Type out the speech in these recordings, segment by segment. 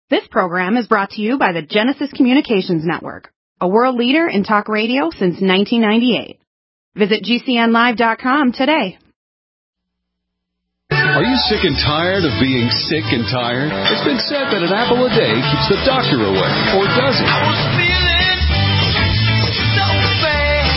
This program is brought to you by the Genesis Communications Network, a world leader in talk radio since 1998. Visit GCNlive.com today. Are you sick and tired of being sick and tired? It's been said that an apple a day keeps the doctor away, or does it? I was feeling so bad.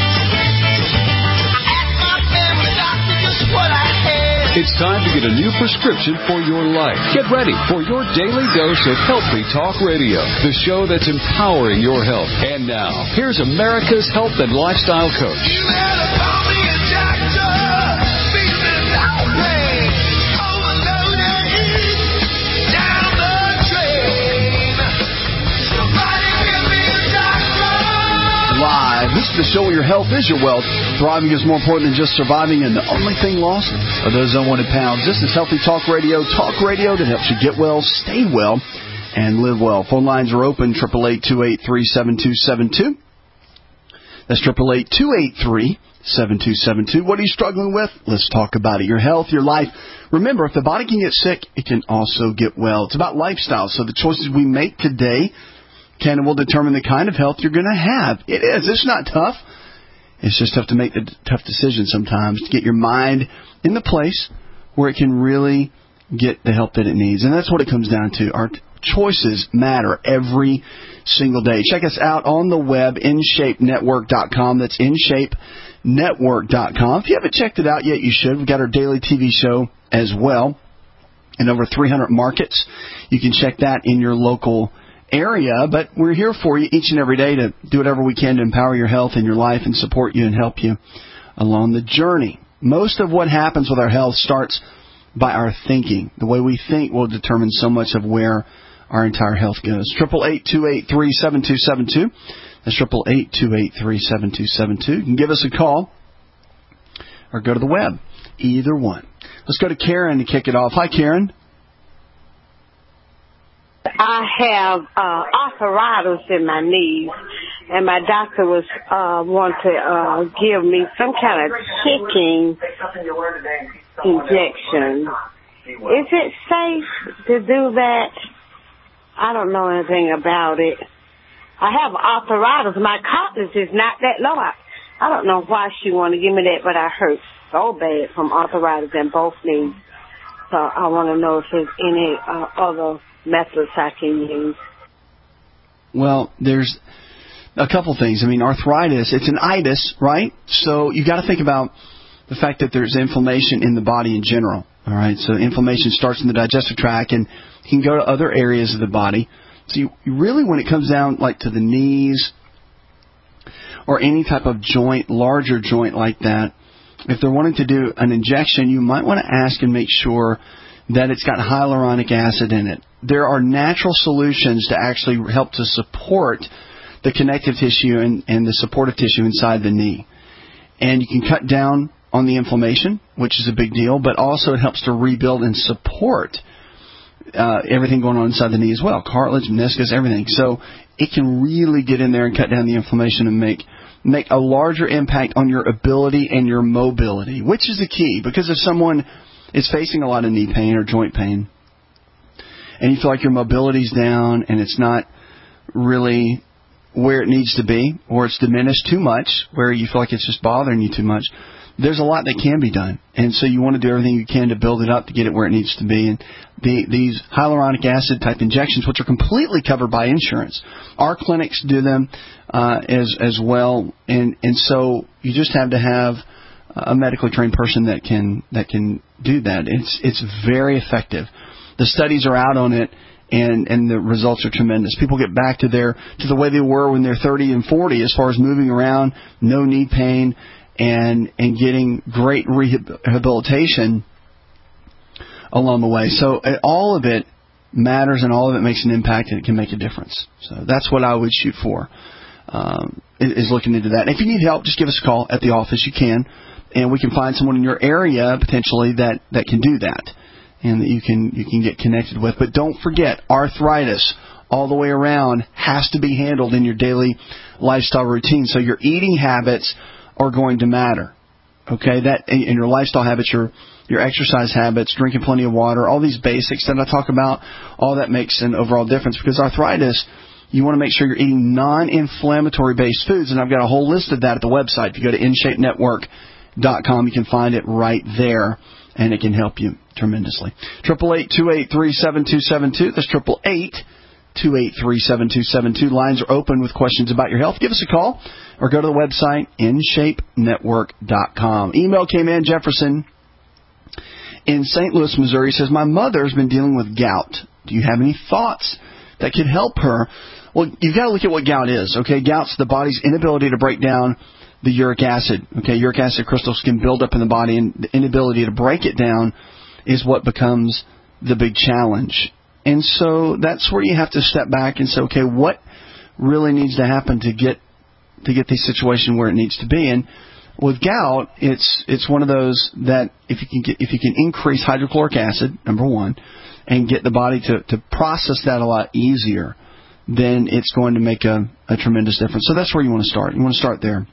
I asked my family doctor just what I had. It's time to get a new prescription for your life. Get ready for your daily dose of Healthy Talk Radio, the show that's empowering your health. And now, here's America's health and lifestyle coach. You had to call me a doctor. Feeling that pain. Overloaded. Down the drain. Somebody give me a doctor. Live. This is the show where your health is your wealth. Thriving is more important than just surviving, and the only thing lost are those unwanted pounds. This is Healthy Talk Radio that helps you get well, stay well, and live well. Phone lines are open, 888-283-7272. That's 888-283-7272. What are you struggling with? Let's talk about it. Your health, your life. Remember, if the body can get sick, it can also get well. It's about lifestyle, so the choices we make today can and will determine the kind of health you're going to have. It is. It's not tough. It's just tough to make the tough decisions sometimes to get your mind in the place where it can really get the help that it needs. And that's what it comes down to. Our choices matter every single day. Check us out on the web, InShapeNetwork.com. That's InShapeNetwork.com. If you haven't checked it out yet, you should. We've got our daily TV show as well in over 300 markets. You can check that in your local area, but we're here for you each and every day to do whatever we can to empower your health and your life and support you and help you along the journey. Most of what happens with our health starts by our thinking. The way we think will determine so much of where our entire health goes. 888-283-7272. That's 888-283-7272. You can give us a call or go to the web. Either one. Let's go to Karen to kick it off. Hi, Karen. I have arthritis in my knees, and my doctor was want to give me some kind of kicking injection. Is it safe to do that? I don't know anything about it. I have arthritis. My cartilage is not that low. I don't know why she want to give me that, but I hurt so bad from arthritis in both knees. So I want to know if there's any other methods I can use. Well, there's a couple things. I mean, arthritis, it's an itis, right? So you got to think about the fact that there's inflammation in the body in general. All right, so inflammation starts in the digestive tract and can go to other areas of the body. So you really, when it comes down like to the knees or any type of joint, larger joint like that, if they're wanting to do an injection, you might want to ask and make sure that it's got hyaluronic acid in it. There are natural solutions to actually help to support the connective tissue and the supportive tissue inside the knee. And you can cut down on the inflammation, which is a big deal, but also it helps to rebuild and support everything going on inside the knee as well, cartilage, meniscus, everything. So it can really get in there and cut down the inflammation and make a larger impact on your ability and your mobility, which is the key. Because if someone is facing a lot of knee pain or joint pain, and you feel like your mobility's down and it's not really where it needs to be, or it's diminished too much, where you feel like it's just bothering you too much, there's a lot that can be done. And so you want to do everything you can to build it up to get it where it needs to be. And these hyaluronic acid type injections, which are completely covered by insurance, our clinics do them as well. And so you just have to have a medically trained person that can do that. It's very effective. The studies are out on it, and the results are tremendous. People get back to the way they were when they're 30 and 40 as far as moving around, no knee pain, and getting great rehabilitation along the way. So all of it matters, and all of it makes an impact, and it can make a difference. So that's what I would shoot for, is looking into that. And if you need help, just give us a call at the office. You can, and we can find someone in your area potentially that can do that, and that you can get connected with. But don't forget, arthritis all the way around has to be handled in your daily lifestyle routine. So your eating habits are going to matter. Okay, that in your lifestyle habits, your your exercise habits, drinking plenty of water, all these basics that I talk about, all that makes an overall difference. Because arthritis, you want to make sure you're eating non-inflammatory based foods, and I've got a whole list of that at the website. If you go to InShapeNetwork.com, you can find it right there, and it can help you tremendously. 888-283-7272. That's 888-283-7272. Lines are open with questions about your health. Give us a call or go to the website, InShapeNetwork.com. Email came in, Jefferson in St. Louis, Missouri, says, my mother's been dealing with gout. Do you have any thoughts that could help her? Well, you've got to look at what gout is, okay? Gout's the body's inability to break down the uric acid. Okay, uric acid crystals can build up in the body, and the inability to break it down is what becomes the big challenge. And so that's where you have to step back and say, okay, what really needs to happen to get the situation where it needs to be? And with gout, it's one of those that if you can increase hydrochloric acid, number one, and get the body to process that a lot easier, then it's going to make a tremendous difference. So that's where you want to start. You want to start there.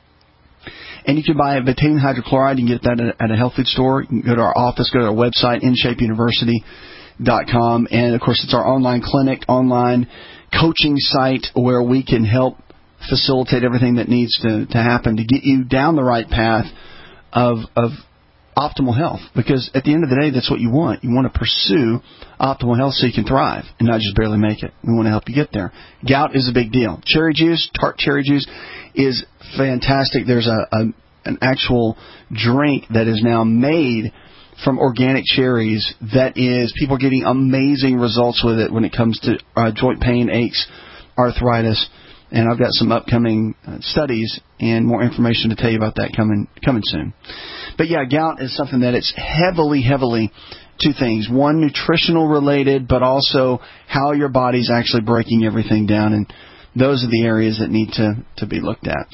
And you can buy betaine hydrochloride. You can get that at a health food store. You can go to our office, go to our website, InShapeUniversity.com. And, of course, it's our online clinic, online coaching site where we can help facilitate everything that needs to happen to get you down the right path of optimal health. Because at the end of the day, that's what you want. You want to pursue optimal health so you can thrive and not just barely make it. We want to help you get there. Gout is a big deal. Cherry juice, tart cherry juice, is fantastic. There's an actual drink that is now made from organic cherries that is, people are getting amazing results with it when it comes to joint pain, aches, arthritis. And I've got some upcoming studies and more information to tell you about that coming soon. But yeah, gout is something that it's heavily two things. One, nutritional related, but also how your body's actually breaking everything down. And those are the areas that need to be looked at.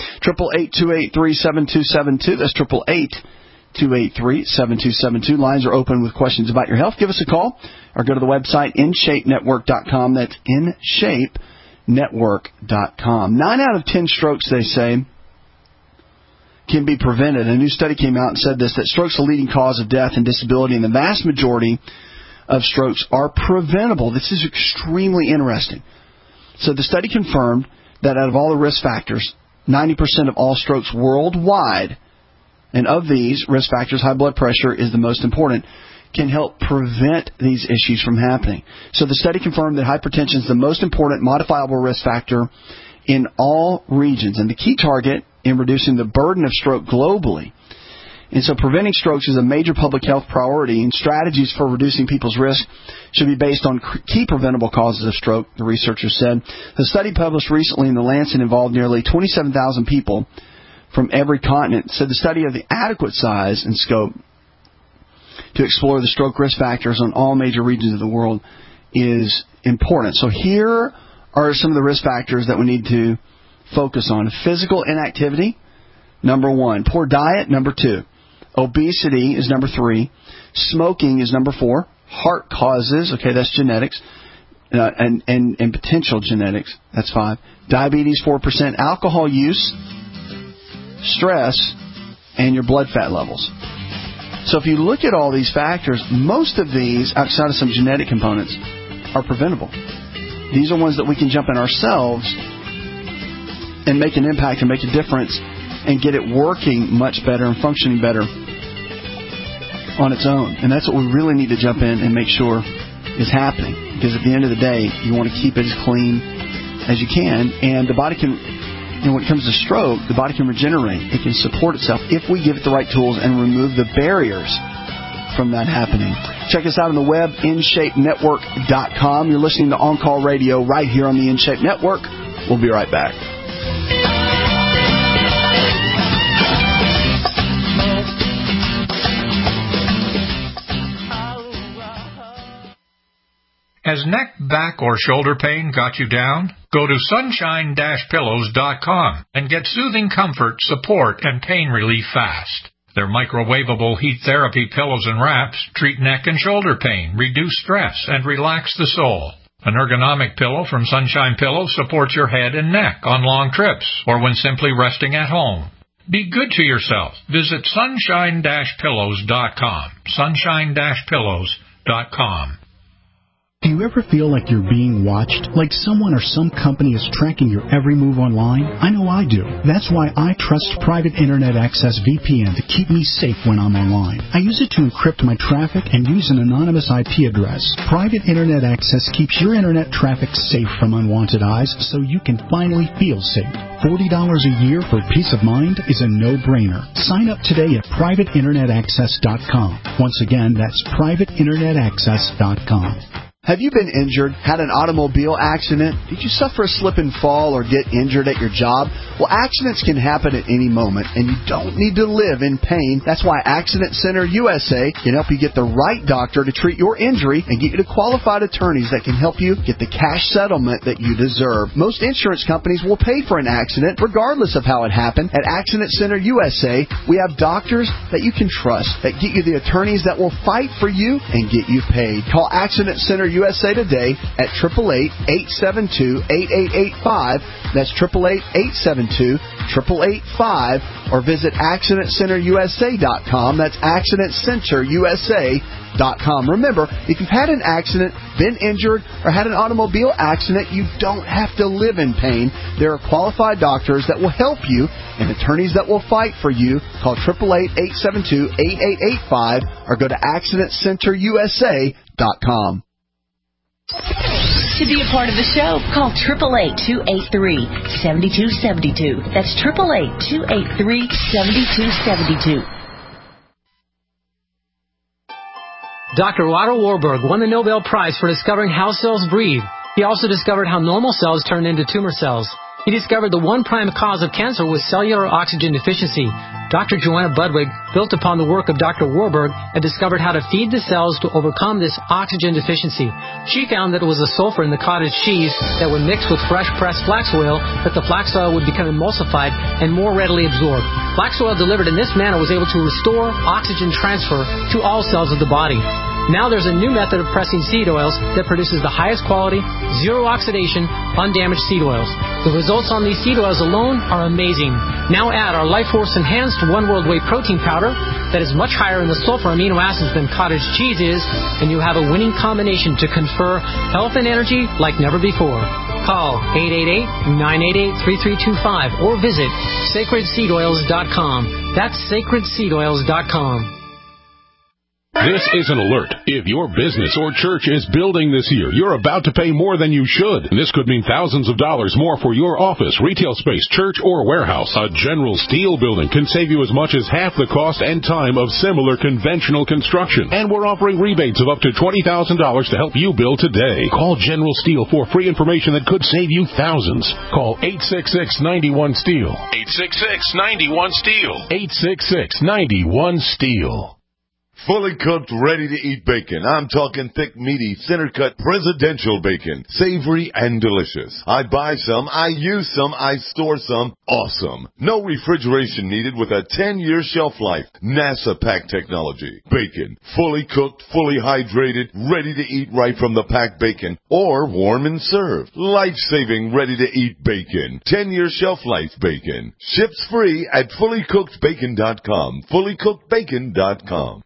888-283-7272. That's 888-283-7272. Lines are open with questions about your health. Give us a call or go to the website, InShapeNetwork.com. That's InShapeNetwork.com. 9 out of 10 strokes, they say, can be prevented. A new study came out and said this, that strokes are the leading cause of death and disability, and the vast majority of strokes are preventable. This is extremely interesting. So the study confirmed that out of all the risk factors, 90% of all strokes worldwide, and of these risk factors, high blood pressure is the most important, can help prevent these issues from happening. So the study confirmed that hypertension is the most important modifiable risk factor in all regions and the key target in reducing the burden of stroke globally. And so preventing strokes is a major public health priority, and strategies for reducing people's risk should be based on key preventable causes of stroke, the researchers said. The study published recently in The Lancet involved nearly 27,000 people from every continent. It said the study of the adequate size and scope to explore the stroke risk factors on all major regions of the world is important. So here are some of the risk factors that we need to focus on. Physical inactivity, number 1. Poor diet, number 2. Obesity is number 3. Smoking is number 4. Heart causes, okay, that's genetics, and potential genetics, that's 5. Diabetes, 4%. Alcohol use, stress, and your blood fat levels. So if you look at all these factors, most of these, outside of some genetic components, are preventable. These are ones that we can jump in ourselves and make an impact and make a difference and get it working much better and functioning better on its own. And that's what we really need to jump in and make sure is happening. Because at the end of the day, you want to keep it as clean as you can. And the body can, when it comes to stroke, the body can regenerate. It can support itself if we give it the right tools and remove the barriers from that happening. Check us out on the web, InShapeNetwork.com. You're listening to On Call Radio right here on the InShape Network. We'll be right back. Has neck, back, or shoulder pain got you down? Go to sunshine-pillows.com and get soothing comfort, support, and pain relief fast. Their microwavable heat therapy pillows and wraps treat neck and shoulder pain, reduce stress, and relax the soul. An ergonomic pillow from Sunshine Pillows supports your head and neck on long trips or when simply resting at home. Be good to yourself. Visit sunshine-pillows.com. Sunshine-pillows.com. Do you ever feel like you're being watched? Like someone or some company is tracking your every move online? I know I do. That's why I trust Private Internet Access VPN to keep me safe when I'm online. I use it to encrypt my traffic and use an anonymous IP address. Private Internet Access keeps your internet traffic safe from unwanted eyes so you can finally feel safe. $40 a year for peace of mind is a no-brainer. Sign up today at privateinternetaccess.com. Once again, that's privateinternetaccess.com. Have you been injured, had an automobile accident? Did you suffer a slip and fall or get injured at your job? Well, accidents can happen at any moment, and you don't need to live in pain. That's why Accident Center USA can help you get the right doctor to treat your injury and get you to qualified attorneys that can help you get the cash settlement that you deserve. Most insurance companies will pay for an accident regardless of how it happened. At Accident Center USA, we have doctors that you can trust that get you the attorneys that will fight for you and get you paid. Call Accident Center USA today at 888-872-8885. That's 888-872-8885. Or visit AccidentCenterUSA.com. That's AccidentCenterUSA.com. Remember, if you've had an accident, been injured, or had an automobile accident, you don't have to live in pain. There are qualified doctors that will help you and attorneys that will fight for you. Call 888-872-8885 or go to AccidentCenterUSA.com. To be a part of the show, call 888-283-7272. That's 888-283-7272. Dr. Otto Warburg won the Nobel Prize for discovering how cells breathe. He also discovered how normal cells turn into tumor cells. He discovered the one prime cause of cancer was cellular oxygen deficiency. Dr. Joanna Budwig built upon the work of Dr. Warburg and discovered how to feed the cells to overcome this oxygen deficiency. She found that it was the sulfur in the cottage cheese that would mix with fresh pressed flax oil that the flax oil would become emulsified and more readily absorbed. Flax oil delivered in this manner was able to restore oxygen transfer to all cells of the body. Now there's a new method of pressing seed oils that produces the highest quality, zero oxidation, undamaged seed oils. The results on these seed oils alone are amazing. Now add our Life Force Enhanced One World Whey Protein Powder that is much higher in the sulfur amino acids than cottage cheese is, and you have a winning combination to confer health and energy like never before. Call 888-988-3325 or visit sacredseedoils.com. That's sacredseedoils.com. This is an alert. If your business or church is building this year, you're about to pay more than you should. And this could mean thousands of dollars more for your office, retail space, church, or warehouse. A General Steel building can save you as much as half the cost and time of similar conventional construction. And we're offering rebates of up to $20,000 to help you build today. Call General Steel for free information that could save you thousands. Call 866-91-STEEL. 866-91-STEEL. 866-91-STEEL. Fully cooked, ready-to-eat bacon. I'm talking thick, meaty, center-cut, presidential bacon. Savory and delicious. I buy some, I use some, I store some. Awesome. No refrigeration needed with a 10-year shelf life. NASA pack technology. Bacon. Fully cooked, fully hydrated, ready to eat right from the packed bacon. Or warm and served. Life-saving, ready-to-eat bacon. 10-year shelf life bacon. Ships free at fullycookedbacon.com. Fullycookedbacon.com.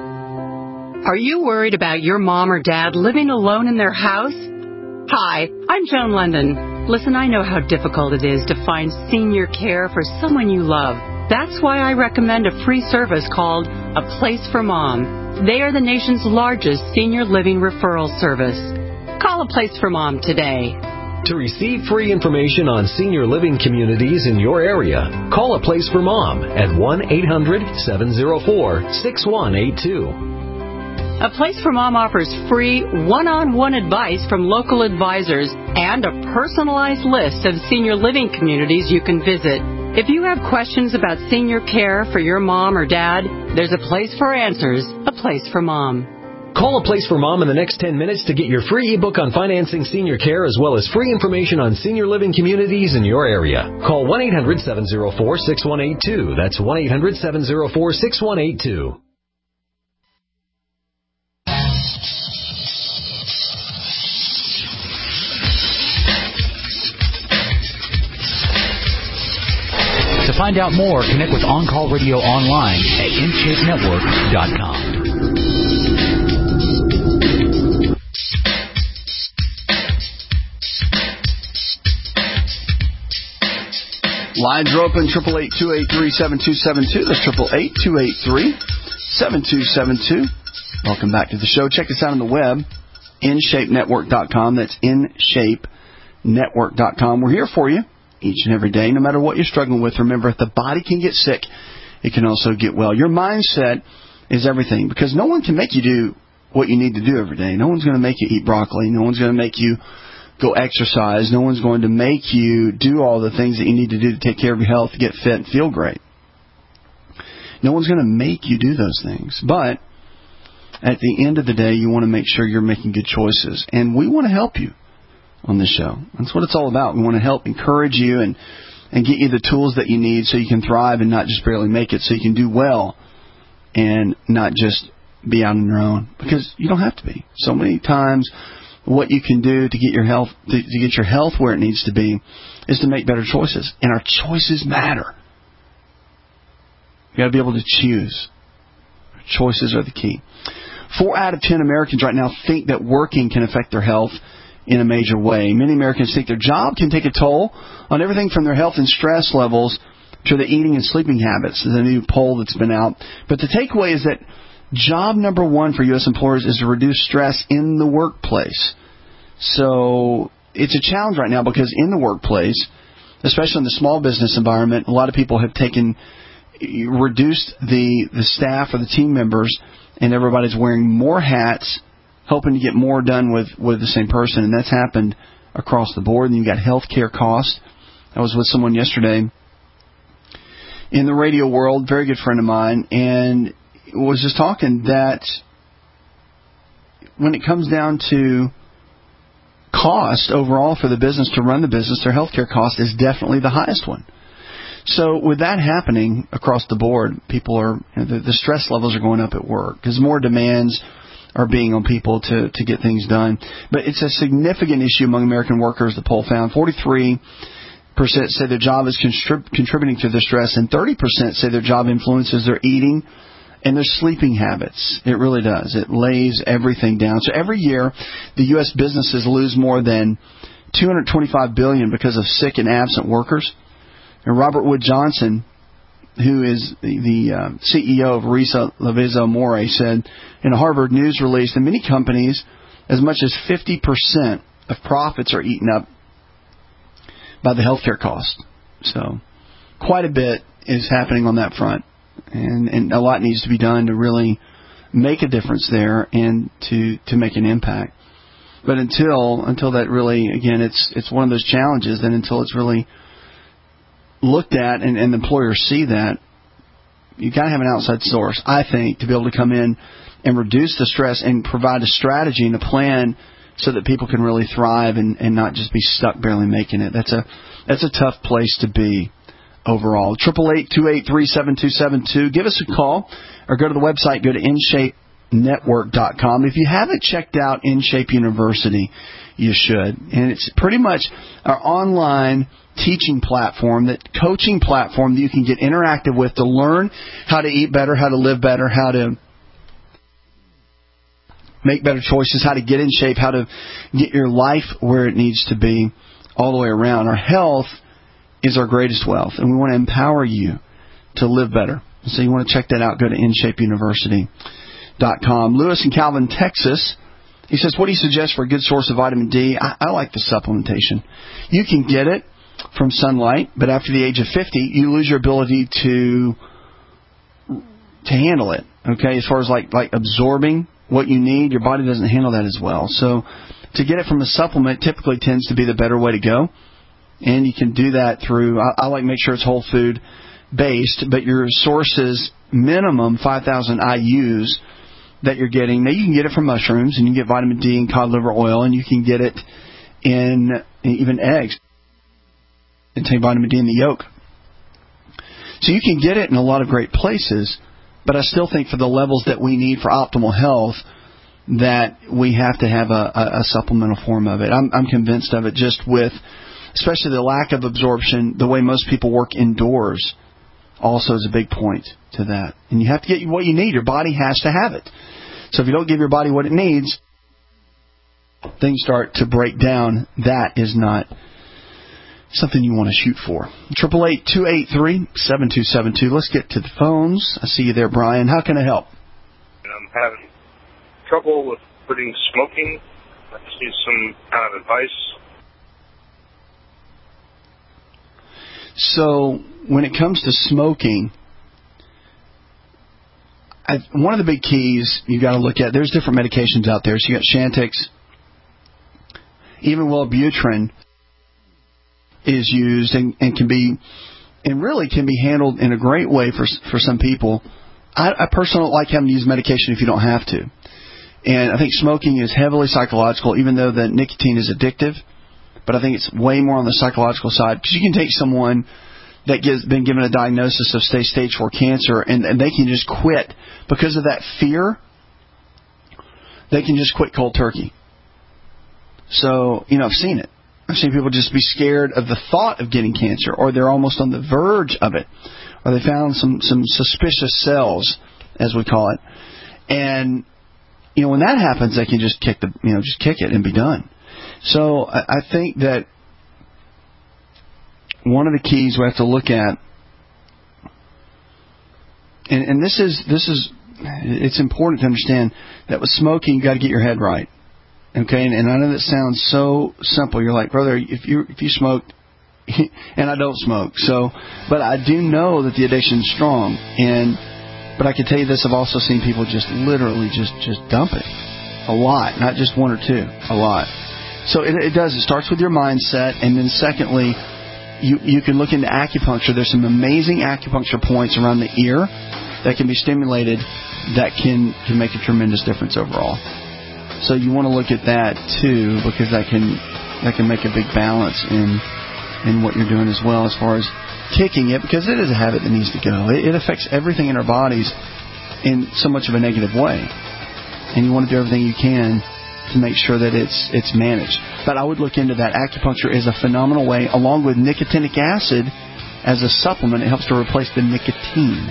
Are you worried about your mom or dad living alone in their house? Hi, I'm Joan London. Listen, I know how difficult it is to find senior care for someone you love. That's why I recommend a free service called A Place for Mom. They are the nation's largest senior living referral service. Call A Place for Mom today. To receive free information on senior living communities in your area, call A Place for Mom at 1-800-704-6182. A Place for Mom offers free one-on-one advice from local advisors and a personalized list of senior living communities you can visit. If you have questions about senior care for your mom or dad, there's a place for answers, A Place for Mom. Call A Place for Mom in the next 10 minutes to get your free ebook on financing senior care as well as free information on senior living communities in your area. Call 1-800-704-6182. That's 1-800-704-6182. To find out more, connect with On Call Radio online at InShapeNetwork.com. Lines are open, 888-283-7272. That's 888-283-7272. Welcome back to the show. Check us out on the web, InShapeNetwork.com. That's InShapeNetwork.com. We're here for you each and every day, no matter what you're struggling with. Remember, if the body can get sick, it can also get well. Your mindset is everything, because no one can make you do what you need to do every day. No one's going to make you eat broccoli. No one's going to make you go exercise. No one's going to make you do all the things that you need to do to take care of your health, get fit, and feel great. No one's going to make you do those things. But at the end of the day, you want to make sure you're making good choices. And we want to help you on this show. That's what it's all about. We want to help encourage you and get you the tools that you need so you can thrive and not just barely make it, so you can do well and not just be out on your own. Because you don't have to be. So many times, what you can do to get your health where it needs to be is to make better choices. And our choices matter. You got to be able to choose. Choices are the key. 4 out of 10 Americans right now think that working can affect their health in a major way. Many Americans think their job can take a toll on everything from their health and stress levels to their eating and sleeping habits. There's a new poll that's been out. But the takeaway is that job number 1 for U.S. employers is to reduce stress in the workplace. So it's a challenge right now, because in the workplace, especially in the small business environment, a lot of people have reduced the staff or the team members, and everybody's wearing more hats, hoping to get more done with the same person. And that's happened across the board. And you've got health care costs. I was with someone yesterday in the radio world, very good friend of mine, and was just talking that when it comes down to cost overall for the business to run the business, their healthcare cost is definitely the highest one. So with that happening across the board, people are, the stress levels are going up at work because more demands are being on people to get things done. But it's a significant issue among American workers, the poll found. 43% say their job is contributing to the stress, and 30% say their job influences their eating and their sleeping habits. It really does. It lays everything down. So every year, the U.S. businesses lose more than $225 billion because of sick and absent workers. And Robert Wood Johnson, who is the CEO of Risa Lavizzo More, said in a Harvard News release that many companies, as much as 50% of profits are eaten up by the healthcare cost. So quite a bit is happening on that front. And a lot needs to be done to really make a difference there and to make an impact. But until that really, again, it's one of those challenges, and until it's really looked at and employers see that, you've got to have an outside source, I think, to be able to come in and reduce the stress and provide a strategy and a plan so that people can really thrive and not just be stuck barely making it. That's a tough place to be overall. 888-283-7272. Give us a call or go to the website. Go to InShapeNetwork.com. If you haven't checked out InShape University, you should. And it's pretty much our online teaching platform, that coaching platform that you can get interactive with to learn how to eat better, how to live better, how to make better choices, how to get in shape, how to get your life where it needs to be all the way around. Our health is our greatest wealth, and we want to empower you to live better. So you want to check that out. Go to InShapeUniversity.com. Lewis in Calvin, Texas, he says, what do you suggest for a good source of vitamin D? I like the supplementation. You can get it from sunlight, but after the age of 50, you lose your ability to handle it. Okay, as far as like absorbing what you need, your body doesn't handle that as well. So to get it from a supplement typically tends to be the better way to go. And you can do that through, I like to make sure it's whole food based, but your source is minimum 5,000 IUs that you're getting. Now you can get it from mushrooms, and you can get vitamin D in cod liver oil, and you can get it in even eggs. It contains vitamin D in the yolk. So you can get it in a lot of great places, but I still think for the levels that we need for optimal health, that we have to have a supplemental form of it. I'm convinced of it, just with especially the lack of absorption, the way most people work indoors. also is a big point to that. And you have to get what you need. Your body has to have it. So if you don't give your body what it needs, things start to break down. That is not something you want to shoot for. 888-283-7272. Let's get to the phones. I see you there, Brian. How can I help? I'm having trouble with quitting smoking. I just need some kind of advice. So when it comes to smoking, one of the big keys you got to look at, there's different medications out there. So you got Chantix, even Wellbutrin is used and can be, and really can be handled in a great way for some people. I personally don't like having to use medication if you don't have to. And I think smoking is heavily psychological, even though the nicotine is addictive. But I think it's way more on the psychological side, because you can take someone that been given a diagnosis of stage 4 cancer, and they can just quit because of that fear. They can just quit cold turkey. So, I've seen it. I've seen people just be scared of the thought of getting cancer, or they're almost on the verge of it, or they found some suspicious cells, as we call it. And when that happens, they can just kick it and be done. So I think that one of the keys we have to look at, and this is it's important to understand that with smoking you got to get your head right, okay? And I know that sounds so simple. You're like, brother, if you smoked, and I don't smoke, but I do know that the addiction's strong, but I can tell you this: I've also seen people just literally just dump it a lot, not just one or two, a lot. So it does. It starts with your mindset, and then secondly, you can look into acupuncture. There's some amazing acupuncture points around the ear that can be stimulated that can make a tremendous difference overall. So you want to look at that too, because that can make a big balance in what you're doing as well, as far as kicking it, because it is a habit that needs to go. It affects everything in our bodies in so much of a negative way, and you want to do everything you can to make sure that it's managed. But I would look into that. Acupuncture is a phenomenal way, along with nicotinic acid as a supplement. It helps to replace the nicotine.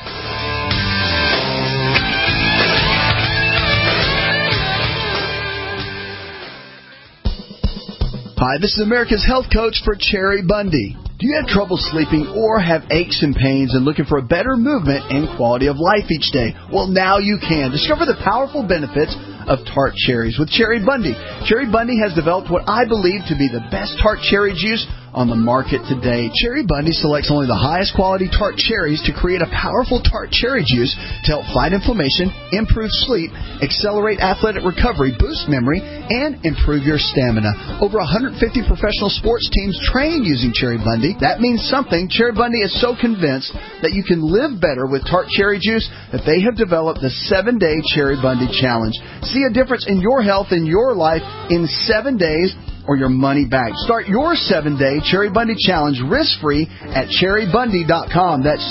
Hi, this is America's Health Coach for Cherry Bundy. Do you have trouble sleeping or have aches and pains and looking for a better movement and quality of life each day? Well, now you can. Discover the powerful benefits of tart cherries with Cherry Bundy. Cherry Bundy has developed what I believe to be the best tart cherry juice on the market today. Cherry Bundy selects only the highest quality tart cherries to create a powerful tart cherry juice to help fight inflammation, improve sleep, accelerate athletic recovery, boost memory, and improve your stamina. Over 150 professional sports teams train using Cherry Bundy. That means something. Cherry Bundy is so convinced that you can live better with tart cherry juice that they have developed the 7-Day Cherry Bundy Challenge. See a difference in your health and your life in 7 days, or your money back. Start your 7-Day Cherry Bundy Challenge risk-free at cherrybundy.com. That's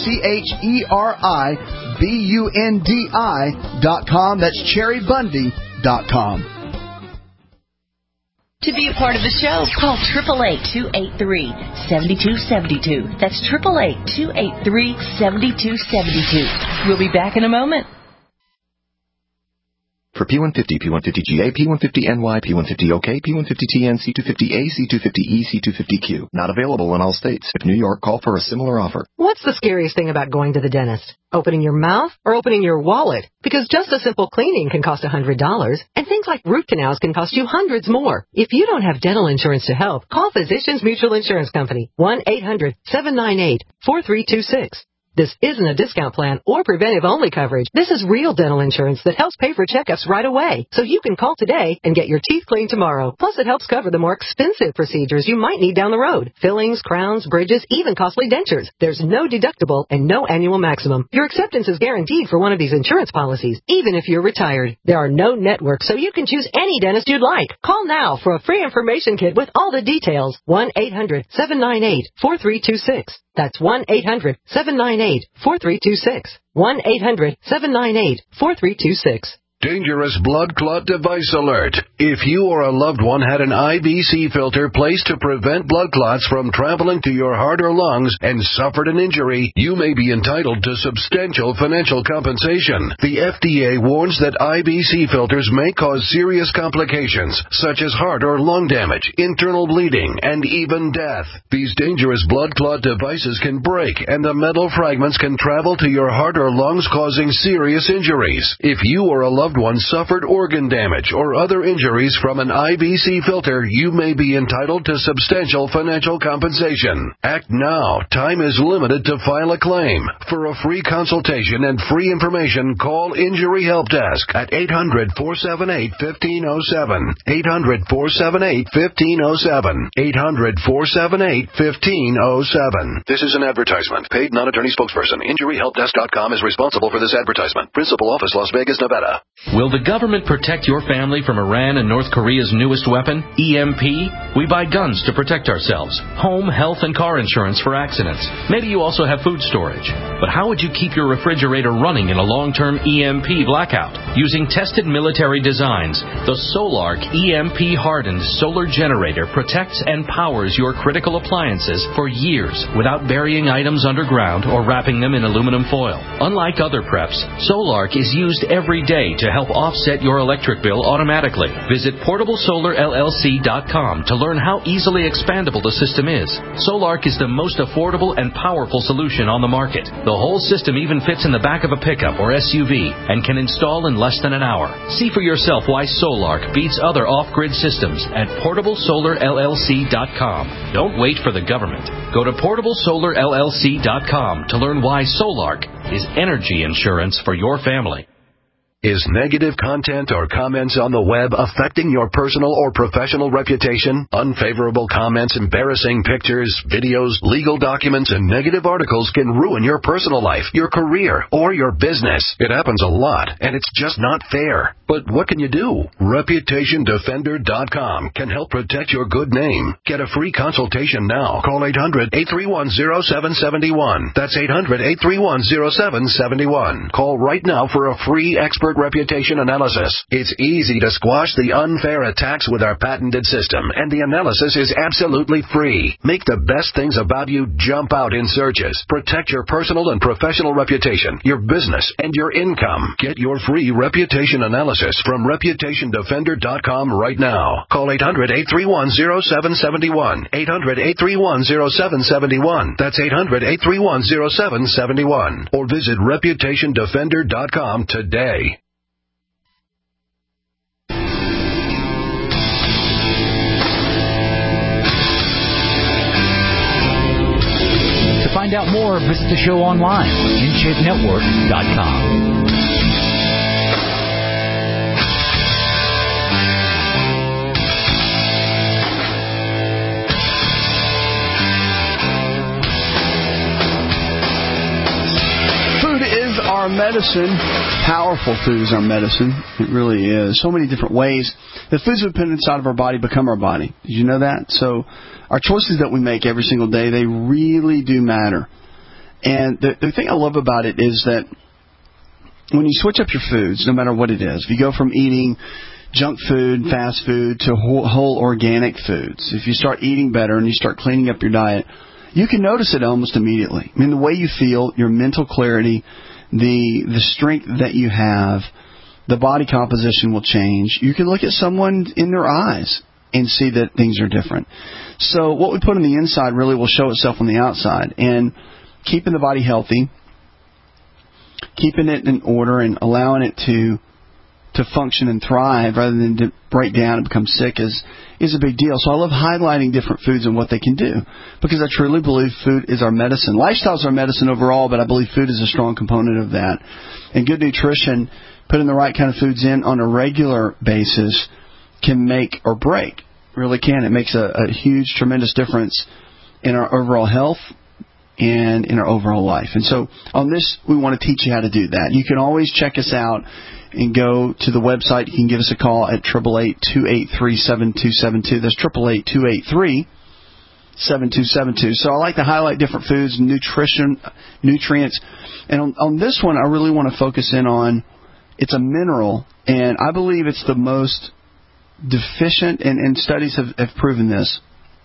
CHERIBUNDI.com. That's cherrybundy.com. To be a part of the show, call 888-283-7272. That's 888-283-7272. We'll be back in a moment. For P150, P150GA, P150NY, P150OK, P150TN, C250A, C250E, C250Q. Not available in all states. If New York, call for a similar offer. What's the scariest thing about going to the dentist? Opening your mouth or opening your wallet? Because just a simple cleaning can cost $100, and things like root canals can cost you hundreds more. If you don't have dental insurance to help, call Physicians Mutual Insurance Company, 1-800-798-4326. This isn't a discount plan or preventive-only coverage. This is real dental insurance that helps pay for checkups right away. So you can call today and get your teeth cleaned tomorrow. Plus, it helps cover the more expensive procedures you might need down the road. Fillings, crowns, bridges, even costly dentures. There's no deductible and no annual maximum. Your acceptance is guaranteed for one of these insurance policies, even if you're retired. There are no networks, so you can choose any dentist you'd like. Call now for a free information kit with all the details. 1-800-798-4326. That's 1-800-798-4326. 1-800-798-4326. Dangerous blood clot device alert. If you or a loved one had an IVC filter placed to prevent blood clots from traveling to your heart or lungs and suffered an injury, you may be entitled to substantial financial compensation. The FDA warns that IVC filters may cause serious complications, such as heart or lung damage, internal bleeding, and even death. These dangerous blood clot devices can break, and the metal fragments can travel to your heart or lungs, causing serious injuries. If you or a loved one suffered organ damage or other injuries from an IVC filter, you may be entitled to substantial financial compensation. Act now. Time is limited to file a claim. For a free consultation and free information, call Injury Help Desk at 800-478-1507. 800-478-1507. 800-478-1507. This is an advertisement. Paid non-attorney spokesperson. InjuryHelpDesk.com is responsible for this advertisement. Principal office, Las Vegas, Nevada. Will the government protect your family from Iran and North Korea's newest weapon, EMP? We buy guns to protect ourselves, home, health, and car insurance for accidents. Maybe you also have food storage. But how would you keep your refrigerator running in a long-term EMP blackout? Using tested military designs, the Solark EMP-hardened solar generator protects and powers your critical appliances for years without burying items underground or wrapping them in aluminum foil. Unlike other preps, Solark is used every day to help offset your electric bill automatically. Visit PortableSolarLLC.com to learn how easily expandable the system is. Solark is the most affordable and powerful solution on the market. The whole system even fits in the back of a pickup or SUV and can install in less than an hour. See for yourself why Solark beats other off-grid systems at PortableSolarLLC.com. Don't wait for the government. Go to PortableSolarLLC.com to learn why Solark is energy insurance for your family. Is negative content or comments on the web affecting your personal or professional reputation? Unfavorable comments, embarrassing pictures, videos, legal documents, and negative articles can ruin your personal life, your career, or your business. It happens a lot, and it's just not fair. But what can you do? ReputationDefender.com can help protect your good name. Get a free consultation now. Call 800-831-0771. That's 800-831-0771. Call right now for a free expert reputation analysis. It's easy to squash the unfair attacks with our patented system, and the analysis is absolutely free. Make the best things about you jump out in searches. Protect your personal and professional reputation, your business, and your income. Get your free reputation analysis from ReputationDefender.com right now. Call 800-831-0771. 800-831-0771. That's 800-831-0771. Or visit ReputationDefender.com today. To find out more, visit the show online, InShapeNetwork.com. Our medicine, powerful food is our medicine. It really is. So many different ways. The foods we put inside of our body become our body. Did you know that? So our choices that we make every single day, they really do matter. And the thing I love about it is that when you switch up your foods, no matter what it is, if you go from eating junk food, fast food, to whole organic foods, if you start eating better and you start cleaning up your diet, you can notice it almost immediately. I mean, the way you feel, your mental clarity, the strength that you have, the body composition will change. You can look at someone in their eyes and see that things are different. So what we put on the inside really will show itself on the outside. And keeping the body healthy, keeping it in order and allowing it to function and thrive rather than to break down and become sick is a big deal. So I love highlighting different foods and what they can do, because I truly believe food is our medicine. Lifestyle is our medicine overall, but I believe food is a strong component of that. And good nutrition, putting the right kind of foods in on a regular basis, can make or break. Really can. It makes a huge, tremendous difference in our overall health and in our overall life. And so on this, we want to teach you how to do that. You can always check us out and go to the website. You can give us a call at 888-283-7272. That's 888-283-7272. So I like to highlight different foods, nutrients. And on this one, I really want to focus in on It's a mineral, and I believe it's the most deficient, and studies have proven this,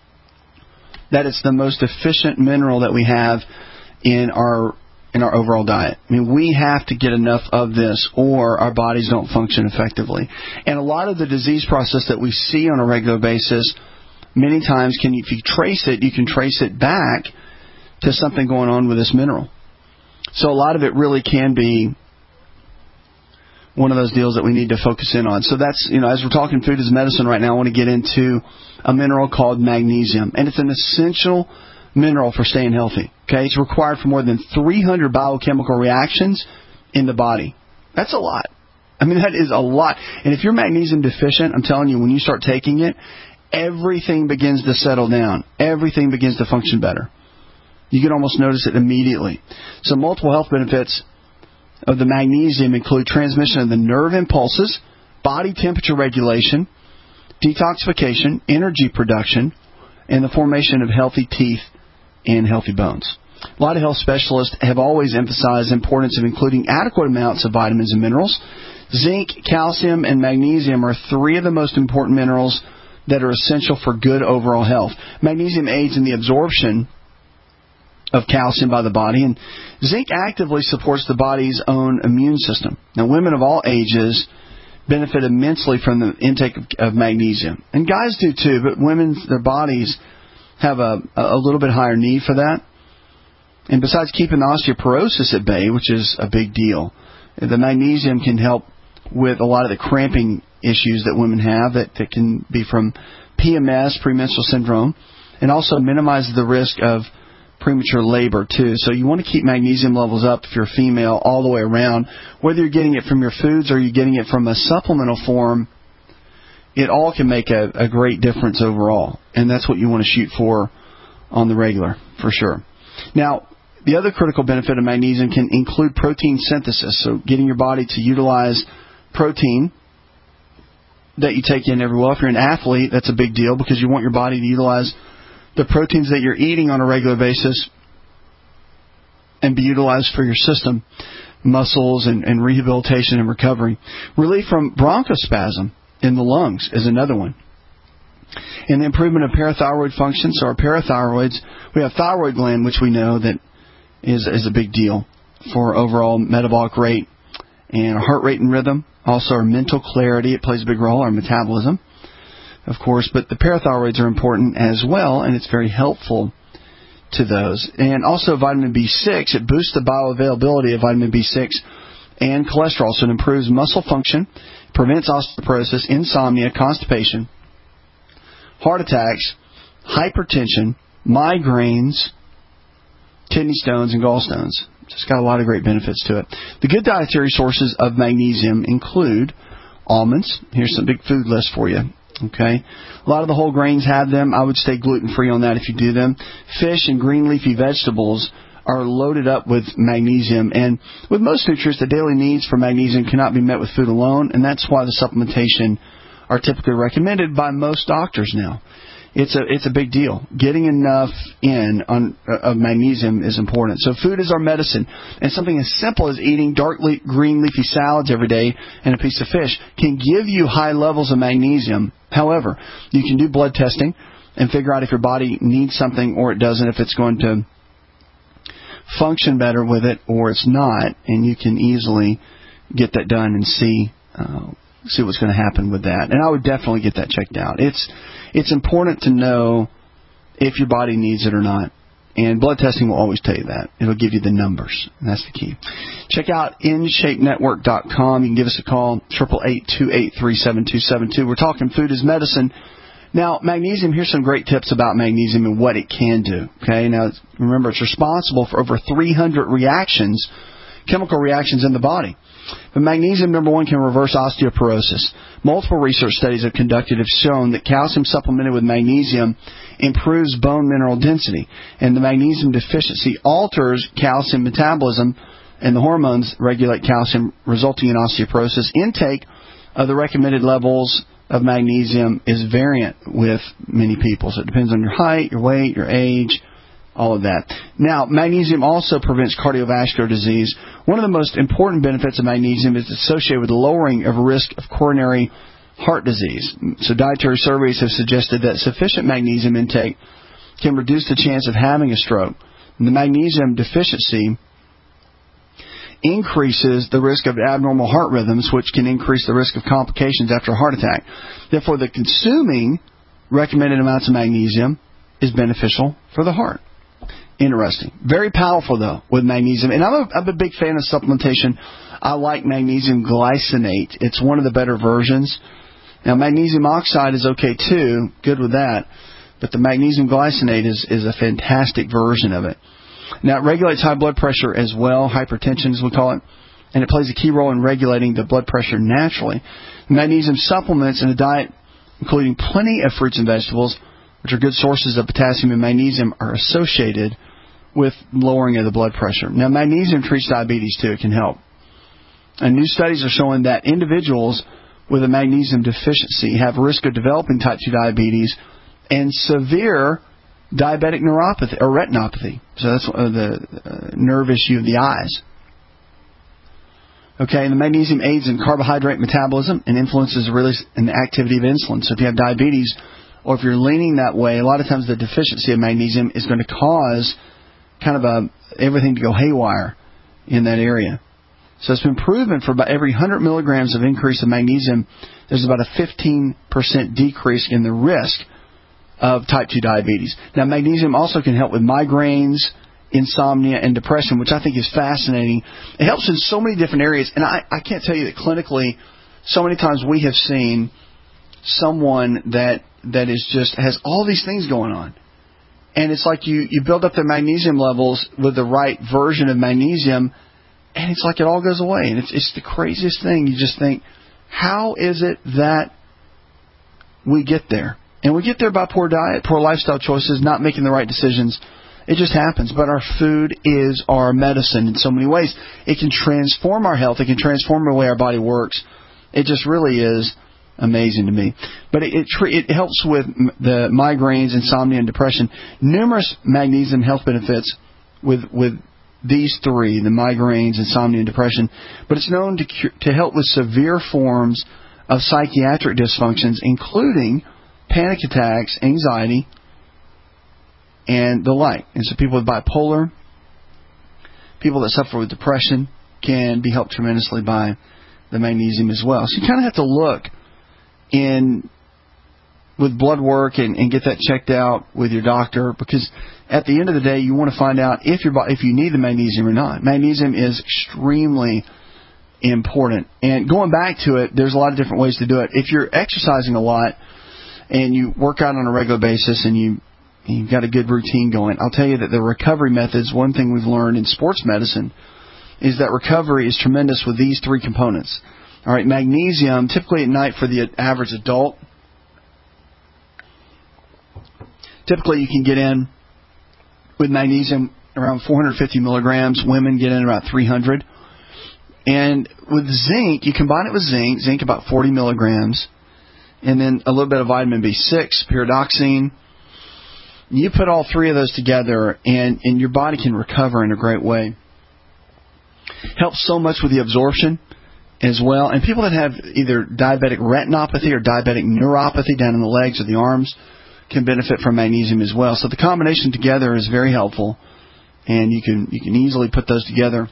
that it's the most deficient mineral that we have in our overall diet. I mean, we have to get enough of this or our bodies don't function effectively. And a lot of the disease process that we see on a regular basis, many times, if you trace it, you can trace it back to something going on with this mineral. So a lot of it really can be one of those deals that we need to focus in on. So that's, as we're talking food as medicine right now, I want to get into a mineral called magnesium. And it's an essential mineral for staying healthy. Okay, it's required for more than 300 biochemical reactions in the body. That's a lot. I mean, that is a lot. And if you're magnesium deficient, I'm telling you, when you start taking it, everything begins to settle down. Everything begins to function better. You can almost notice it immediately. So multiple health benefits of the magnesium include transmission of the nerve impulses, body temperature regulation, detoxification, energy production, and the formation of healthy teeth and healthy bones. A lot of health specialists have always emphasized the importance of including adequate amounts of vitamins and minerals. Zinc, calcium, and magnesium are three of the most important minerals that are essential for good overall health. Magnesium aids in the absorption of calcium by the body, and zinc actively supports the body's own immune system. Now, women of all ages benefit immensely from the intake of magnesium. And guys do too, but their bodies have a little bit higher need for that. And besides keeping the osteoporosis at bay, which is a big deal, the magnesium can help with a lot of the cramping issues that women have that can be from PMS, premenstrual syndrome, and also minimize the risk of premature labor too. So you want to keep magnesium levels up if you're a female all the way around. Whether you're getting it from your foods or you're getting it from a supplemental form, it all can make a great difference overall. And that's what you want to shoot for on the regular, for sure. Now, the other critical benefit of magnesium can include protein synthesis. So getting your body to utilize protein that you take in every well. If you're an athlete, that's a big deal because you want your body to utilize the proteins that you're eating on a regular basis and be utilized for your system, muscles, and rehabilitation and recovery. Relief from bronchospasm in the lungs is another one. And the improvement of parathyroid function. So our parathyroids, we have thyroid gland, which we know that is a big deal for overall metabolic rate and our heart rate and rhythm. Also our mental clarity, it plays a big role, our metabolism, of course, but the parathyroids are important as well, and it's very helpful to those. And also vitamin B6, it boosts the bioavailability of vitamin B6 and cholesterol, so it improves muscle function, prevents osteoporosis, insomnia, constipation, heart attacks, hypertension, migraines, kidney stones, and gallstones. Just got a lot of great benefits to it. The good dietary sources of magnesium include almonds. Here's some big food list for you. Okay, a lot of the whole grains have them. I would stay gluten-free on that if you do them. Fish and green leafy vegetables are loaded up with magnesium, and with most nutrients, the daily needs for magnesium cannot be met with food alone, and that's why the supplementation are typically recommended by most doctors now. It's a big deal. Getting enough of magnesium is important. So food is our medicine, and something as simple as eating green leafy salads every day and a piece of fish can give you high levels of magnesium. However, you can do blood testing and figure out if your body needs something or it doesn't, if it's going to function better with it or it's not, and you can easily get that done and see what's going to happen with that. And I would definitely get that checked out. It's important to know if your body needs it or not. And blood testing will always tell you that. It'll give you the numbers. And that's the key. Check out InShapeNetwork.com. You can give us a call, 888-283-7272. We're talking food as medicine. Now, magnesium, here's some great tips about magnesium and what it can do. Okay, now remember, it's responsible for over 300 reactions, chemical reactions in the body. But magnesium, number one, can reverse osteoporosis. Multiple research studies have conducted have shown that calcium supplemented with magnesium improves bone mineral density. And the magnesium deficiency alters calcium metabolism, and the hormones regulate calcium, resulting in osteoporosis. Intake of the recommended levels of magnesium is variant with many people. So it depends on your height, your weight, your age, all of that. Now, magnesium also prevents cardiovascular disease. One of the most important benefits of magnesium is associated with the lowering of risk of coronary heart disease. So dietary surveys have suggested that sufficient magnesium intake can reduce the chance of having a stroke. And the magnesium deficiency increases the risk of abnormal heart rhythms, which can increase the risk of complications after a heart attack. Therefore, the consuming recommended amounts of magnesium is beneficial for the heart. Interesting. Very powerful, though, with magnesium. And I'm a big fan of supplementation. I like magnesium glycinate. It's one of the better versions. Now, magnesium oxide is okay, too. Good with that. But the magnesium glycinate is a fantastic version of it. Now, it regulates high blood pressure as well, hypertension as we call it, and it plays a key role in regulating the blood pressure naturally. Magnesium supplements in a diet including plenty of fruits and vegetables, which are good sources of potassium and magnesium, are associated with lowering of the blood pressure. Now, magnesium treats diabetes, too. It can help. And new studies are showing that individuals with a magnesium deficiency have a risk of developing type 2 diabetes and severe diabetic neuropathy or retinopathy. So that's the nerve issue of the eyes. Okay, and the magnesium aids in carbohydrate metabolism and influences the release and the activity of insulin. So if you have diabetes or if you're leaning that way, a lot of times the deficiency of magnesium is going to cause kind of everything to go haywire in that area. So it's been proven for about every 100 milligrams of increase of magnesium, there's about a 15% decrease in the risk of type 2 diabetes. Now, magnesium also can help with migraines, insomnia, and depression, which I think is fascinating. It helps in so many different areas, and I can't tell you that clinically, so many times we have seen someone that is just has all these things going on. And it's like you build up their magnesium levels with the right version of magnesium, and it's like it all goes away. And it's the craziest thing. You just think, how is it that we get there? And we get there by poor diet, poor lifestyle choices, not making the right decisions. It just happens. But our food is our medicine in so many ways. It can transform our health. It can transform the way our body works. It just really is amazing to me. But it helps with the migraines, insomnia, and depression. Numerous magnesium health benefits with these three, the migraines, insomnia, and depression. But it's known to help with severe forms of psychiatric dysfunctions, including panic attacks, anxiety, and the like. And so people with bipolar, people that suffer with depression can be helped tremendously by the magnesium as well. So you kind of have to look with blood work and get that checked out with your doctor, because at the end of the day, you want to find out if you need the magnesium or not. Magnesium is extremely important. And going back to it, there's a lot of different ways to do it. If you're exercising a lot and you work out on a regular basis and you've got a good routine going, I'll tell you that the recovery methods, one thing we've learned in sports medicine is that recovery is tremendous with these three components. All right, magnesium, typically at night for the average adult, typically you can get in with magnesium around 450 milligrams. Women get in about 300. And with zinc, you combine it with zinc about 40 milligrams, and then a little bit of vitamin B6, pyridoxine. You put all three of those together, and your body can recover in a great way. Helps so much with the absorption as well. And people that have either diabetic retinopathy or diabetic neuropathy down in the legs or the arms can benefit from magnesium as well. So the combination together is very helpful, and you can easily put those together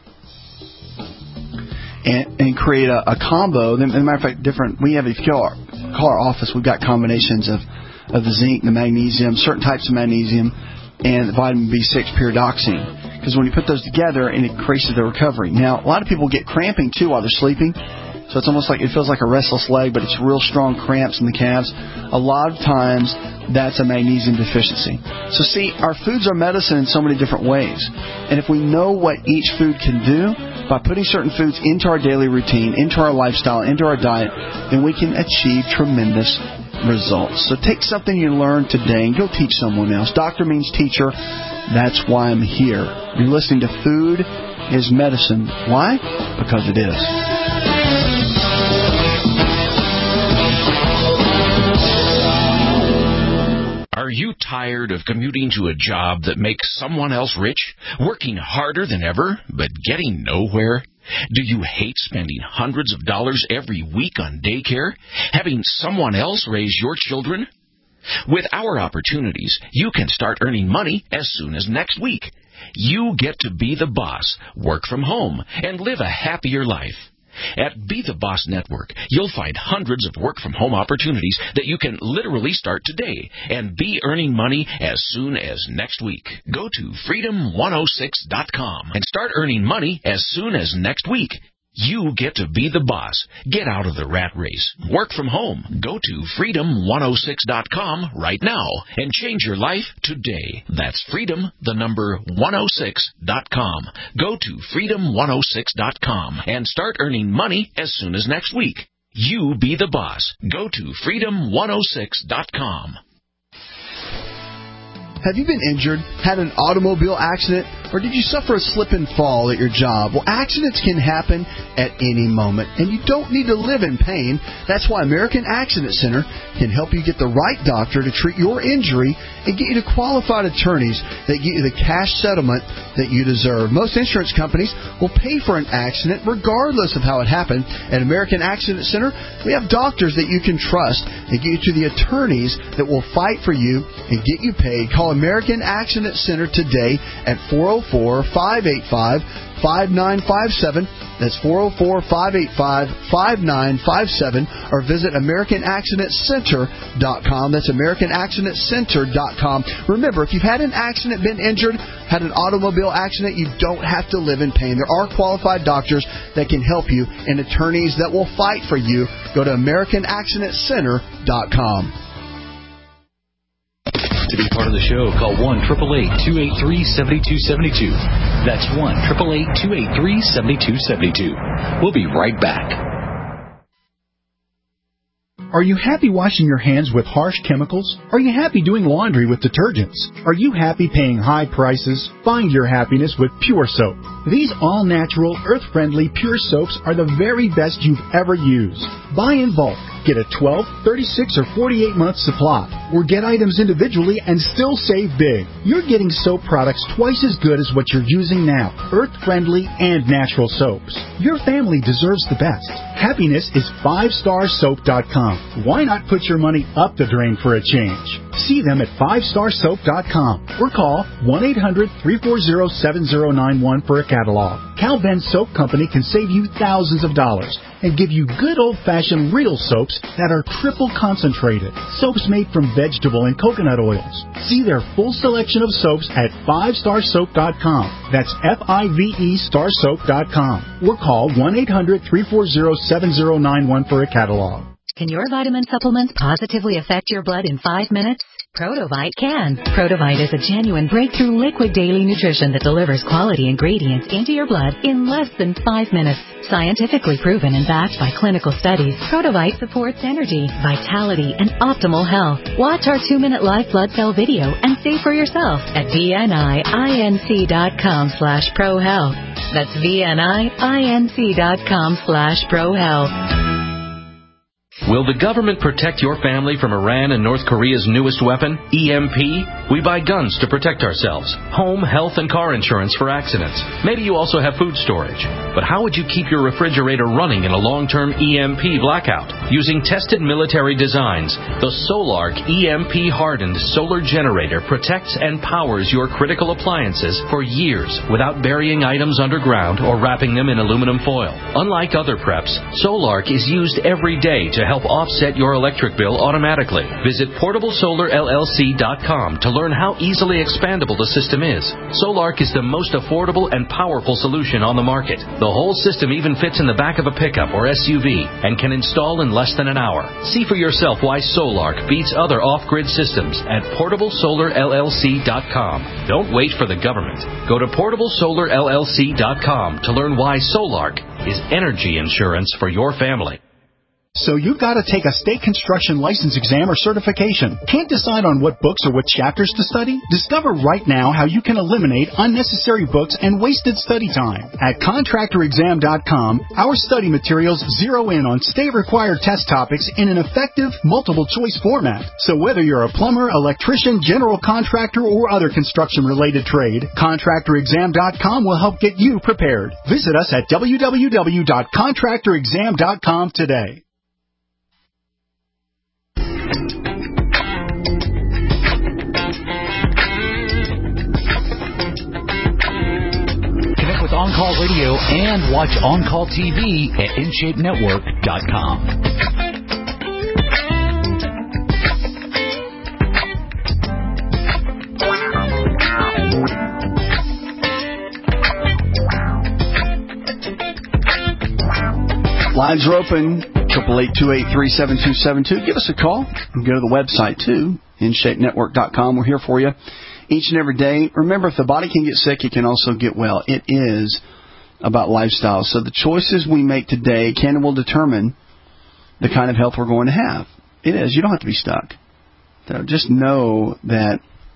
and create a combo. As a matter of fact, we have, if you call our office, we've got combinations of the zinc, the magnesium, certain types of magnesium, and the vitamin B6 pyridoxine. Because when you put those together, it increases the recovery. Now, a lot of people get cramping, too, while they're sleeping. So it's almost like it feels like a restless leg, but it's real strong cramps in the calves. A lot of times, that's a magnesium deficiency. So see, our foods are medicine in so many different ways. And if we know what each food can do, by putting certain foods into our daily routine, into our lifestyle, into our diet, then we can achieve tremendous results. So take something you learned today and go teach someone else. Doctor means teacher. That's why I'm here. You're listening to Food is Medicine. Why? Because it is. Are you tired of commuting to a job that makes someone else rich, working harder than ever, but getting nowhere? Do you hate spending hundreds of dollars every week on daycare, having someone else raise your children? With our opportunities, you can start earning money as soon as next week. You get to be the boss, work from home, and live a happier life. At Be the Boss Network, you'll find hundreds of work-from-home opportunities that you can literally start today and be earning money as soon as next week. Go to freedom106.com and start earning money as soon as next week. You get to be the boss. Get out of the rat race. Work from home. Go to freedom106.com right now and change your life today. That's freedom106.com. Go to freedom106.com and start earning money as soon as next week. You be the boss. Go to freedom106.com. Have you been injured, had an automobile accident, or did you suffer a slip and fall at your job? Well, accidents can happen at any moment, and you don't need to live in pain. That's why American Accident Center can help you get the right doctor to treat your injury and get you to qualified attorneys that get you the cash settlement that you deserve. Most insurance companies will pay for an accident regardless of how it happened. At American Accident Center, we have doctors that you can trust and get you to the attorneys that will fight for you and get you paid. Call American Accident Center today at 404-585-5957. That's 404-585-5957. Or visit AmericanAccidentCenter.com. That's AmericanAccidentCenter.com. Remember, if you've had an accident, been injured, had an automobile accident, you don't have to live in pain. There are qualified doctors that can help you and attorneys that will fight for you. Go to AmericanAccidentCenter.com. To be part of the show, call 1-888-283-7272. That's 1-888-283-7272. We'll be right back. Are you happy washing your hands with harsh chemicals? Are you happy doing laundry with detergents? Are you happy paying high prices? Find your happiness with Pure Soap. These all-natural, earth-friendly Pure Soaps are the very best you've ever used. Buy in bulk. Get a 12, 36, or 48-month supply. Or get items individually and still save big. You're getting soap products twice as good as what you're using now. Earth-friendly and natural soaps. Your family deserves the best. Happiness is 5starsoap.com. Why not put your money up the drain for a change? See them at 5starsoap.com or call 1-800-340-7091 for a catalog. Cal Ben Soap Company can save you thousands of dollars and give you good old-fashioned real soaps that are triple concentrated. Soaps made from vegetable and coconut oils. See their full selection of soaps at 5starsoap.com. That's F-I-V-E starsoap.com. Or call 1-800-340-7091 for a catalog. Can your vitamin supplements positively affect your blood in 5 minutes? Protovite can. Protovite is a genuine breakthrough liquid daily nutrition that delivers quality ingredients into your blood in less than 5 minutes. Scientifically proven and backed by clinical studies, Protovite supports energy, vitality, and optimal health. Watch our 2-minute live blood cell video and see for yourself at VNIINC.com/ProHealth. That's VNIINC.com/ProHealth. Will the government protect your family from Iran and North Korea's newest weapon, EMP? We buy guns to protect ourselves, home, health, and car insurance for accidents. Maybe you also have food storage. But how would you keep your refrigerator running in a long-term EMP blackout? Using tested military designs, the Solark EMP-hardened solar generator protects and powers your critical appliances for years without burying items underground or wrapping them in aluminum foil. Unlike other preps, Solark is used every day to help offset your electric bill automatically. Visit PortableSolarLLC.com to learn how easily expandable the system is. Solark is the most affordable and powerful solution on the market. The whole system even fits in the back of a pickup or SUV and can install in less than an hour. See for yourself why Solark beats other off-grid systems at PortableSolarLLC.com. Don't wait for the government. Go to PortableSolarLLC.com to learn why Solark is energy insurance for your family. So you've got to take a state construction license exam or certification. Can't decide on what books or what chapters to study? Discover right now how you can eliminate unnecessary books and wasted study time. At contractorexam.com, our study materials zero in on state-required test topics in an effective, multiple-choice format. So whether you're a plumber, electrician, general contractor, or other construction-related trade, contractorexam.com will help get you prepared. Visit us at www.contractorexam.com today. Connect with On Call Radio and watch On Call TV at InShapeNetwork.com. Lines are open, 888-283-7272. Give us a call and go to the website, too, InShapeNetwork.com. We're here for you each and every day. Remember, if the body can get sick, it can also get well. It is about lifestyle. So the choices we make today can and will determine the kind of health we're going to have. It is. You don't have to be stuck. So just know that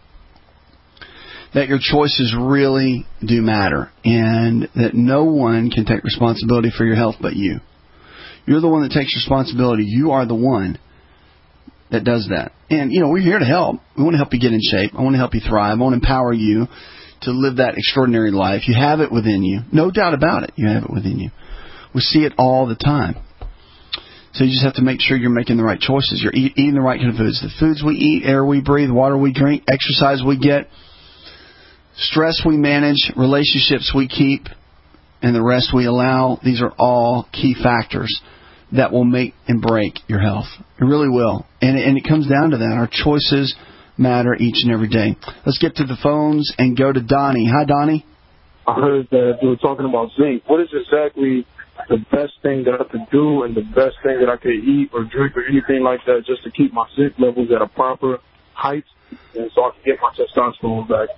your choices really do matter, and that no one can take responsibility for your health but you. You're the one that takes responsibility. You are the one that does that. And, we're here to help. We want to help you get in shape. I want to help you thrive. I want to empower you to live that extraordinary life. You have it within you. No doubt about it. You have it within you. We see it all the time. So you just have to make sure you're making the right choices. You're eating the right kind of foods. The foods we eat, air we breathe, water we drink, exercise we get, stress we manage, relationships we keep, and the rest we allow. These are all key factors that will make and break your health. It really will. And it comes down to that. Our choices matter each and every day. Let's get to the phones and go to Donnie. Hi, Donnie. I heard that you were talking about zinc. What is exactly the best thing that I could do and the best thing that I could eat or drink or anything like that just to keep my zinc levels at a proper height and so I can get my testosterone back?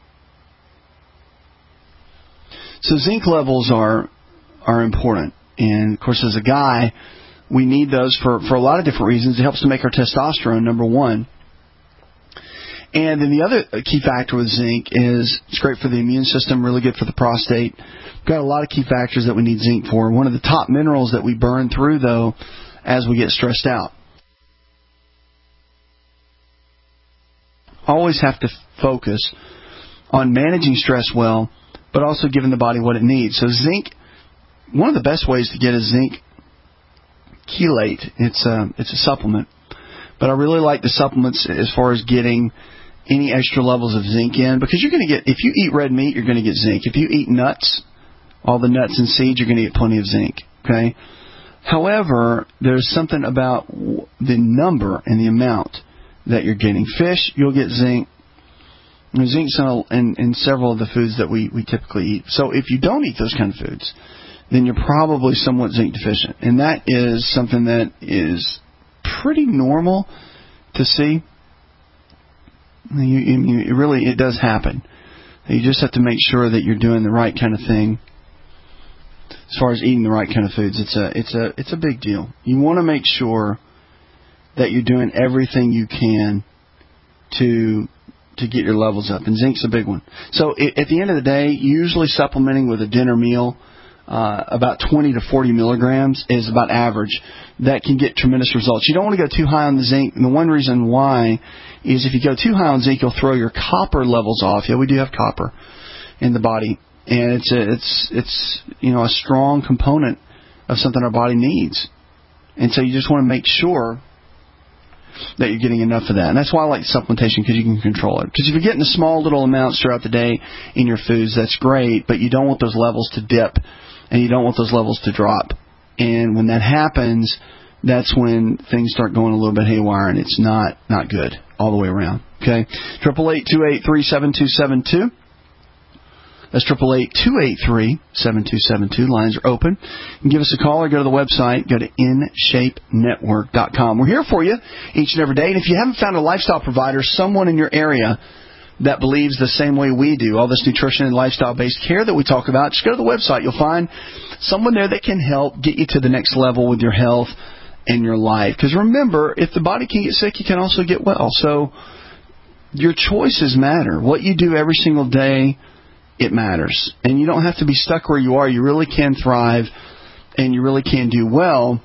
So zinc levels are important. And, of course, as a guy, we need those for a lot of different reasons. It helps to make our testosterone, number one. And then the other key factor with zinc is it's great for the immune system, really good for the prostate. We've got a lot of key factors that we need zinc for. One of the top minerals that we burn through, though, as we get stressed out. Always have to focus on managing stress well, but also giving the body what it needs. So zinc, one of the best ways to get is zinc chelate. It's a supplement. But I really like the supplements as far as getting any extra levels of zinc in, because you're going to get, if you eat red meat, you're going to get zinc. If you eat nuts, all the nuts and seeds, you're going to get plenty of zinc. Okay. However, there's something about the number and the amount that you're getting. Fish, you'll get zinc. There's zinc in several of the foods that we typically eat. So if you don't eat those kind of foods, then you're probably somewhat zinc deficient. And that is something that is pretty normal to see. It does happen. You just have to make sure that you're doing the right kind of thing. As far as eating the right kind of foods, it's a big deal. You want to make sure that you're doing everything you can to get your levels up, and zinc's a big one. So at the end of the day, usually supplementing with a dinner meal, about 20 to 40 milligrams is about average. That can get tremendous results. You don't want to go too high on the zinc, and the one reason why is if you go too high on zinc, you'll throw your copper levels off. Yeah, we do have copper in the body, and it's a strong component of something our body needs. And so you just want to make sure that you're getting enough of that. And that's why I like supplementation, because you can control it. Because if you're getting the small little amounts throughout the day in your foods, that's great, but you don't want those levels to dip, and you don't want those levels to drop. And when that happens, that's when things start going a little bit haywire, and it's not good all the way around. Okay? 888-283-7272. That's 888-283-7272. Lines are open. You can give us a call or go to the website. Go to InShapeNetwork.com. We're here for you each and every day. And if you haven't found a lifestyle provider, someone in your area that believes the same way we do, all this nutrition and lifestyle-based care that we talk about, just go to the website. You'll find someone there that can help get you to the next level with your health in your life. Because remember, if the body can get sick, you can also get well. So your choices matter. What you do every single day, it matters. And you don't have to be stuck where you are. You really can thrive, and you really can do well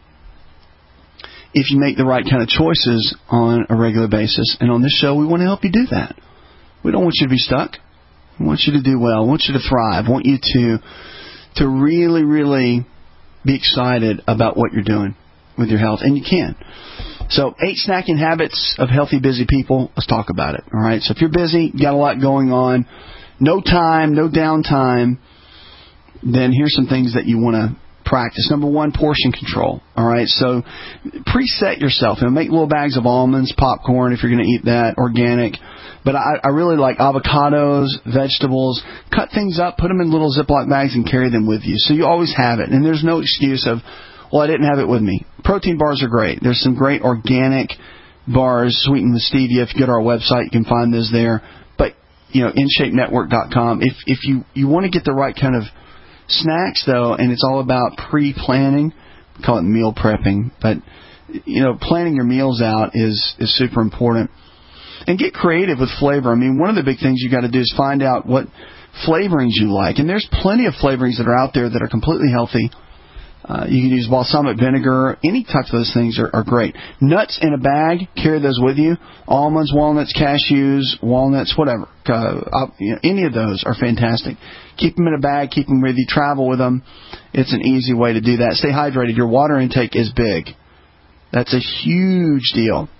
if you make the right kind of choices on a regular basis. And on this show, we want to help you do that. We don't want you to be stuck. We want you to do well. We want you to thrive. We want you to really, really be excited about what you're doing with your health. And you can. So 8 snacking habits of healthy, busy people. Let's talk about it. All right. So if you're busy, you got a lot going on, no time, no downtime, then here's some things that you want to practice. Number 1, portion control. All right. So preset yourself. Make little bags of almonds, popcorn if you're going to eat that, organic. But I really like avocados, vegetables. Cut things up, put them in little Ziploc bags, and carry them with you. So you always have it. And there's no excuse of, well, I didn't have it with me. Protein bars are great. There's some great organic bars sweetened with stevia. If you go to our website, you can find those there. But, InShapeNetwork.com. If you want to get the right kind of snacks, though, and it's all about pre-planning, we call it meal prepping. But, planning your meals out is super important. And get creative with flavor. I mean, one of the big things you got to do is find out what flavorings you like. And there's plenty of flavorings that are out there that are completely healthy. You can use balsamic vinegar. Any type of those things are great. Nuts in a bag, carry those with you. Almonds, walnuts, cashews, walnuts, whatever. Any of those are fantastic. Keep them in a bag. Keep them with you. Travel with them. It's an easy way to do that. Stay hydrated. Your water intake is big. That's a huge deal.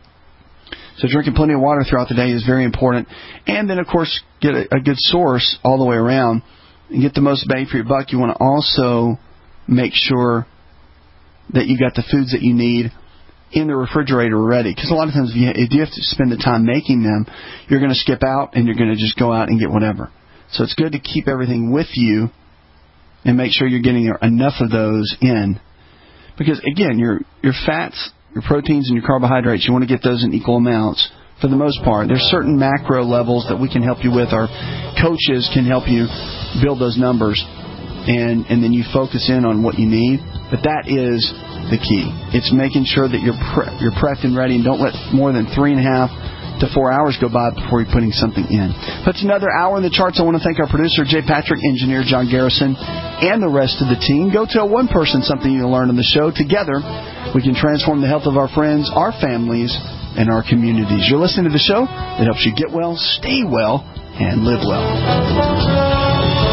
So drinking plenty of water throughout the day is very important. And then, of course, get a good source all the way around and get the most bang for your buck. You want to also make sure that you got the foods that you need in the refrigerator ready. Because a lot of times if you have to spend the time making them, you're going to skip out and you're going to just go out and get whatever. So it's good to keep everything with you and make sure you're getting enough of those in. Because, again, your fats, your proteins, and your carbohydrates, you want to get those in equal amounts for the most part. There's certain macro levels that we can help you with. Our coaches can help you build those numbers. And then you focus in on what you need. But that is the key. It's making sure that you're prepped and ready, and don't let more than 3.5 to 4 hours go by before you're putting something in. That's another hour in the charts. I want to thank our producer, Jay Patrick, engineer John Garrison, and the rest of the team. Go to a one-person something you learn on the show. Together, we can transform the health of our friends, our families, and our communities. You're listening to the show that helps you get well, stay well, and live well.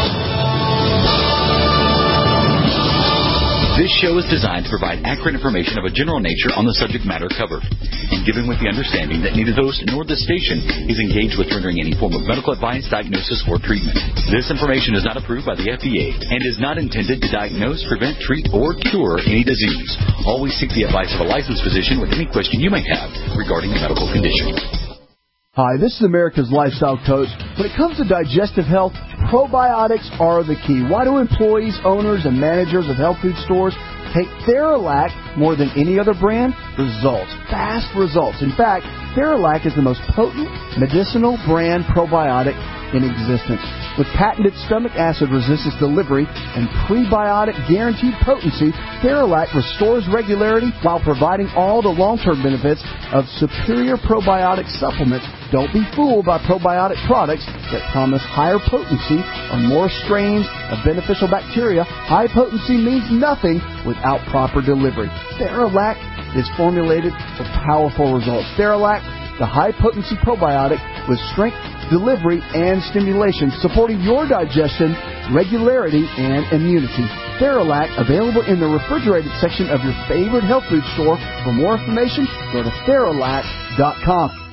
This show is designed to provide accurate information of a general nature on the subject matter covered, and given with the understanding that neither the host nor the station is engaged with rendering any form of medical advice, diagnosis, or treatment. This information is not approved by the FDA and is not intended to diagnose, prevent, treat, or cure any disease. Always seek the advice of a licensed physician with any question you may have regarding a medical condition. Hi, this is America's Lifestyle Coach. When it comes to digestive health, probiotics are the key. Why do employees, owners, and managers of health food stores take Theralac more than any other brand? Results. Fast results. In fact, Theralac is the most potent medicinal brand probiotic in existence. With patented stomach acid resistance delivery and prebiotic guaranteed potency, Theralac restores regularity while providing all the long-term benefits of superior probiotic supplements. Don't be fooled by probiotic products that promise higher potency or more strains of beneficial bacteria. High potency means nothing without proper delivery. Theralac is formulated for powerful results. Theralac, the high-potency probiotic with strength, delivery, and stimulation, supporting your digestion, regularity, and immunity. Theralac, available in the refrigerated section of your favorite health food store. For more information, go to Theralac.com.